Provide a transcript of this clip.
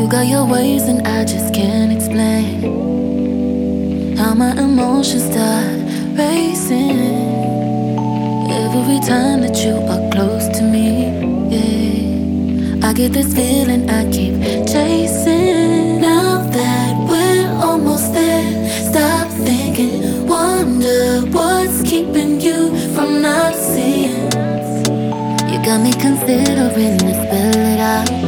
got your ways and I just can't explain how my emotions start racing every time that you are close to me. Yeah, I get this feeling I keep chasing. Now that we're almost there, stop thinking, wonder what's keeping you from not seeing. You got me considering to spell it out.